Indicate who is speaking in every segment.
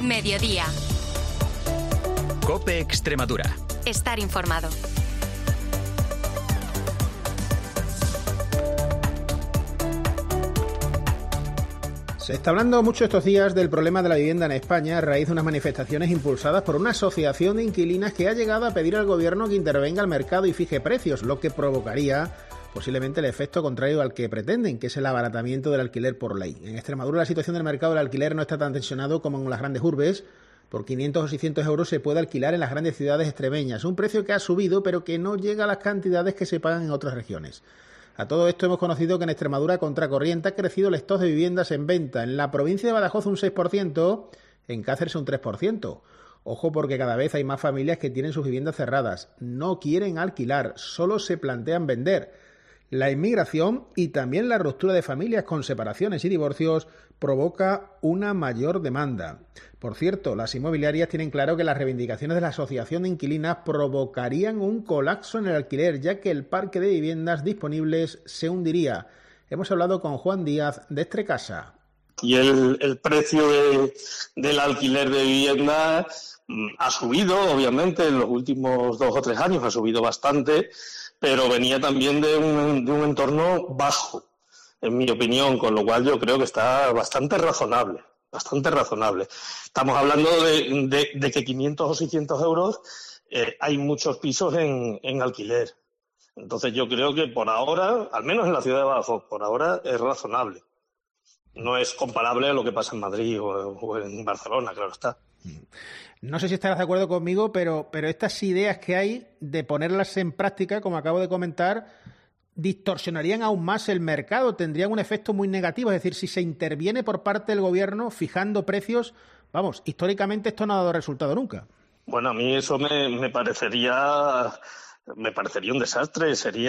Speaker 1: Mediodía.
Speaker 2: COPE Extremadura.
Speaker 1: Estar informado.
Speaker 3: Se está hablando mucho estos días del problema de la vivienda en España a raíz de unas manifestaciones impulsadas por una asociación de inquilinas que ha llegado a pedir al gobierno que intervenga al mercado y fije precios, lo que provocaría posiblemente el efecto contrario al que pretenden, que es el abaratamiento del alquiler por ley. En Extremadura la situación del mercado del alquiler no está tan tensionado como en las grandes urbes. Por 500 o 600 euros se puede alquilar en las grandes ciudades extremeñas, un precio que ha subido pero que no llega a las cantidades que se pagan en otras regiones. A todo esto hemos conocido que en Extremadura, contracorriente, ha crecido el stock de viviendas en venta. En la provincia de Badajoz un 6%, en Cáceres un 3%. Ojo, porque cada vez hay más familias que tienen sus viviendas cerradas. No quieren alquilar, solo se plantean vender. La inmigración y también la ruptura de familias con separaciones y divorcios provoca una mayor demanda. Por cierto, las inmobiliarias tienen claro que las reivindicaciones de la Asociación de Inquilinas provocarían un colapso en el alquiler, ya que el parque de viviendas disponibles se hundiría. Hemos hablado con Juan Díaz de Estrecasa.
Speaker 4: Y el precio del alquiler de vivienda ha subido, obviamente, en los últimos 2 o 3 años ha subido bastante, pero venía también de un entorno bajo, en mi opinión, con lo cual yo creo que está bastante razonable. Estamos hablando de que 500 o 600 euros hay muchos pisos en alquiler. Entonces yo creo que por ahora, al menos en la ciudad de Badajoz, por ahora es razonable. No es comparable a lo que pasa en Madrid o en Barcelona, claro está.
Speaker 3: No sé si estarás de acuerdo conmigo, pero estas ideas que hay de ponerlas en práctica, como acabo de comentar, distorsionarían aún más el mercado, tendrían un efecto muy negativo. Es decir, si se interviene por parte del gobierno fijando precios, vamos, históricamente esto no ha dado resultado nunca.
Speaker 4: Bueno, a mí eso me parecería un desastre.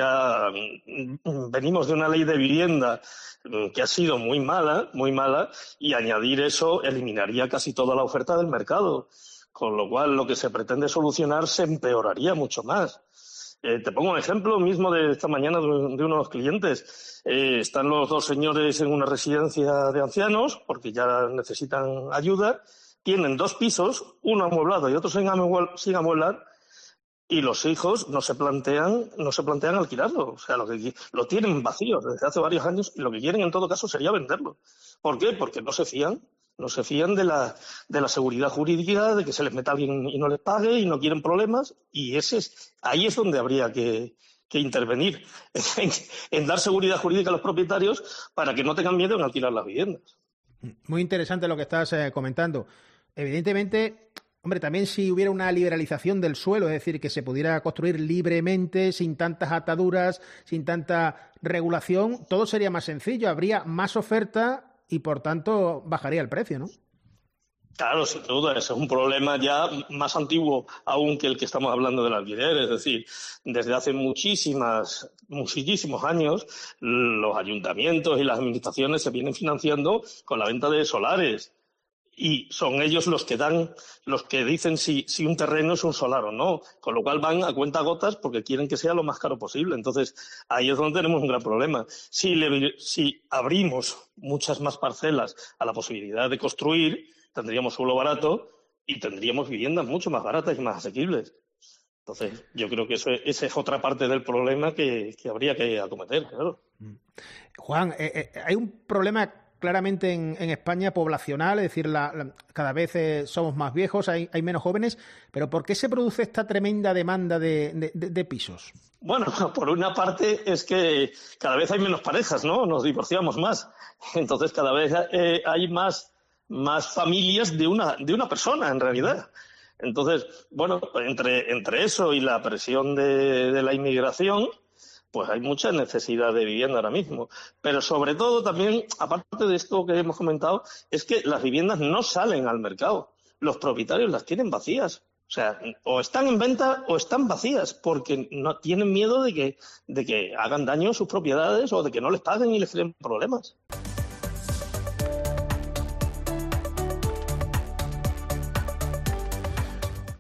Speaker 4: Venimos de una ley de vivienda que ha sido muy mala, y añadir eso eliminaría casi toda la oferta del mercado, con lo cual lo que se pretende solucionar se empeoraría mucho más. Te pongo un ejemplo mismo de esta mañana de unos clientes. Están los 2 señores en una residencia de ancianos porque ya necesitan ayuda. Tienen 2 pisos, uno amueblado y otro sin amueblar, y los hijos no se plantean alquilarlo. O sea, lo tienen vacío desde hace varios años y lo que quieren en todo caso sería venderlo. ¿Por qué? Porque no se fían de la seguridad jurídica, de que se les meta alguien y no les pague y no quieren problemas, y ahí es donde habría que intervenir, en dar seguridad jurídica a los propietarios para que no tengan miedo en alquilar las viviendas.
Speaker 3: Muy interesante lo que estás comentando. Evidentemente, hombre, también si hubiera una liberalización del suelo, es decir, que se pudiera construir libremente, sin tantas ataduras, sin tanta regulación, todo sería más sencillo, habría más oferta y, por tanto, bajaría el precio, ¿no?
Speaker 4: Claro, sin duda, ese es un problema ya más antiguo aún que el que estamos hablando del alquiler. Es decir, desde hace muchísimos años los ayuntamientos y las administraciones se vienen financiando con la venta de solares. Y son ellos los que dicen si un terreno es un solar o no, con lo cual van a cuentagotas porque quieren que sea lo más caro posible. Entonces, ahí es donde tenemos un gran problema. Si abrimos muchas más parcelas a la posibilidad de construir, tendríamos suelo barato y tendríamos viviendas mucho más baratas y más asequibles. Entonces, yo creo que esa es otra parte del problema que habría que acometer, claro.
Speaker 3: Juan, hay un problema claramente en España poblacional, es decir, cada vez somos más viejos, hay menos jóvenes, pero ¿por qué se produce esta tremenda demanda de pisos?
Speaker 4: Bueno, por una parte es que cada vez hay menos parejas, ¿no? Nos divorciamos más. Entonces cada vez hay más familias de una persona, en realidad. Entonces, bueno, entre eso y la presión de la inmigración, pues hay mucha necesidad de vivienda ahora mismo. Pero sobre todo también, aparte de esto que hemos comentado, es que las viviendas no salen al mercado. Los propietarios las tienen vacías. O sea, o están en venta o están vacías, porque no tienen miedo de que hagan daño a sus propiedades o de que no les paguen y les creen problemas.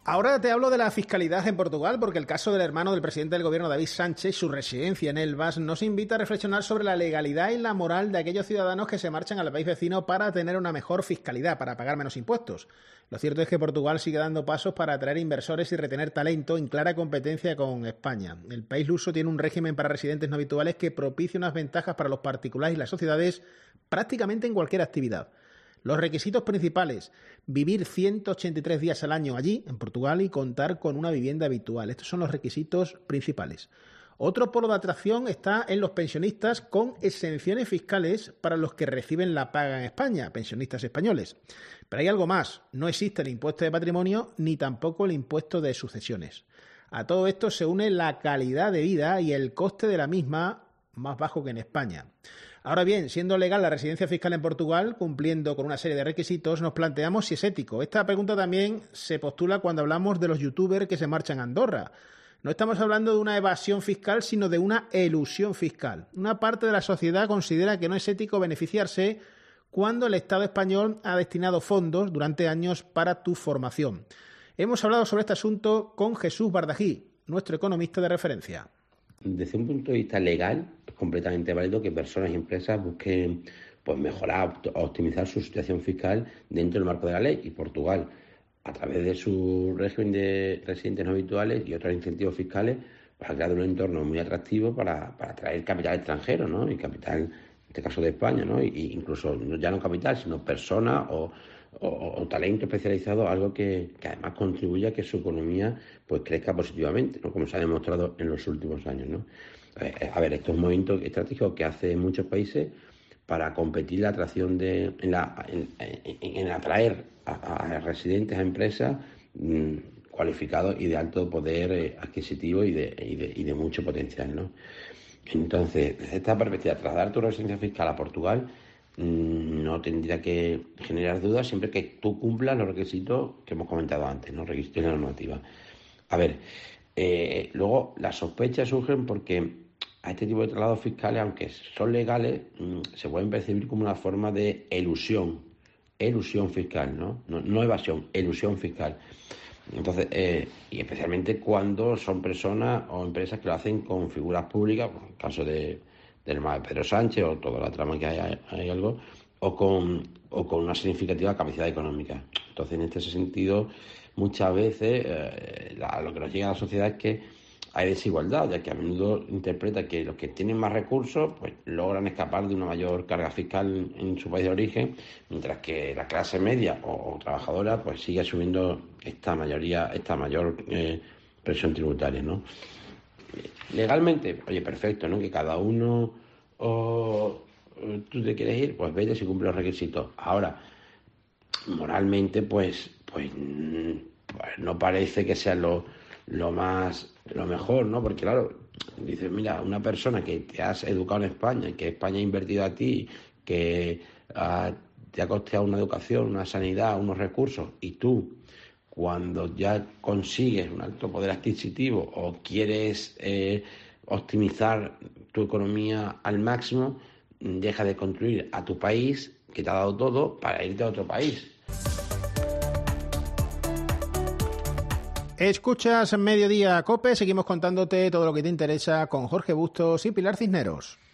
Speaker 3: Ahora te hablo de la fiscalidad en Portugal, porque el caso del hermano del presidente del gobierno, David Sánchez, su residencia en Elvas, nos invita a reflexionar sobre la legalidad y la moral de aquellos ciudadanos que se marchan al país vecino para tener una mejor fiscalidad, para pagar menos impuestos. Lo cierto es que Portugal sigue dando pasos para atraer inversores y retener talento en clara competencia con España. El país luso tiene un régimen para residentes no habituales que propicia unas ventajas para los particulares y las sociedades prácticamente en cualquier actividad. Los requisitos principales: vivir 183 días al año allí, en Portugal, y contar con una vivienda habitual. Estos son los requisitos principales. Otro polo de atracción está en los pensionistas con exenciones fiscales para los que reciben la paga en España, pensionistas españoles. Pero hay algo más: no existe el impuesto de patrimonio ni tampoco el impuesto de sucesiones. A todo esto se une la calidad de vida y el coste de la misma, más bajo que en España. Ahora bien, siendo legal la residencia fiscal en Portugal, cumpliendo con una serie de requisitos, nos planteamos si es ético. Esta pregunta también se postula cuando hablamos de los youtubers que se marchan a Andorra. No estamos hablando de una evasión fiscal, sino de una elusión fiscal. Una parte de la sociedad considera que no es ético beneficiarse cuando el Estado español ha destinado fondos durante años para tu formación. Hemos hablado sobre este asunto con Jesús Bardají, nuestro economista de referencia.
Speaker 1: Desde un punto de vista legal, es completamente válido que personas y empresas busquen mejorar o optimizar su situación fiscal dentro del marco de la ley. Y Portugal, a través de su régimen de residentes no habituales y otros incentivos fiscales, ha creado un entorno muy atractivo para atraer capital extranjero, ¿no? Y capital, en este caso de España, ¿no? Y incluso ya no capital, sino personas o talento especializado, algo que además contribuye a que su economía crezca positivamente, ¿no? Como se ha demostrado en los últimos años, ¿no? A ver, estos movimientos estratégicos que hacen muchos países para competir la atracción en atraer a residentes, a empresas cualificados y de alto poder adquisitivo y de mucho potencial, ¿no? Entonces, desde esta perspectiva, trasladar tu residencia fiscal a Portugal no tendría que generar dudas siempre que tú cumplas los requisitos que hemos comentado antes, ¿no? Requisitos de la normativa. A ver, luego las sospechas surgen porque a este tipo de traslados fiscales, aunque son legales, se pueden percibir como una forma de elusión fiscal, ¿no? No evasión, elusión fiscal. Entonces, y especialmente cuando son personas o empresas que lo hacen con figuras públicas, en el caso del hermano de Pedro Sánchez o toda la trama que hay algo, o con una significativa capacidad económica. Entonces, en este sentido, muchas veces lo que nos llega a la sociedad es que hay desigualdad, ya que a menudo interpreta que los que tienen más recursos logran escapar de una mayor carga fiscal en su país de origen, mientras que la clase media o trabajadora sigue asumiendo esta mayor presión tributaria, ¿no? Legalmente, perfecto, ¿no? Que cada uno tú te quieres ir, vete si cumple los requisitos. Ahora, moralmente, no parece que sea lo mejor, ¿no? Porque claro, dices, mira, una persona que te has educado en España, que España ha invertido a ti, que te ha costeado una educación, una sanidad, unos recursos, y tú, cuando ya consigues un alto poder adquisitivo o quieres optimizar tu economía al máximo, dejas de construir a tu país, que te ha dado todo, para irte a otro país.
Speaker 3: Escuchas Mediodía COPE, seguimos contándote todo lo que te interesa con Jorge Bustos y Pilar Cisneros.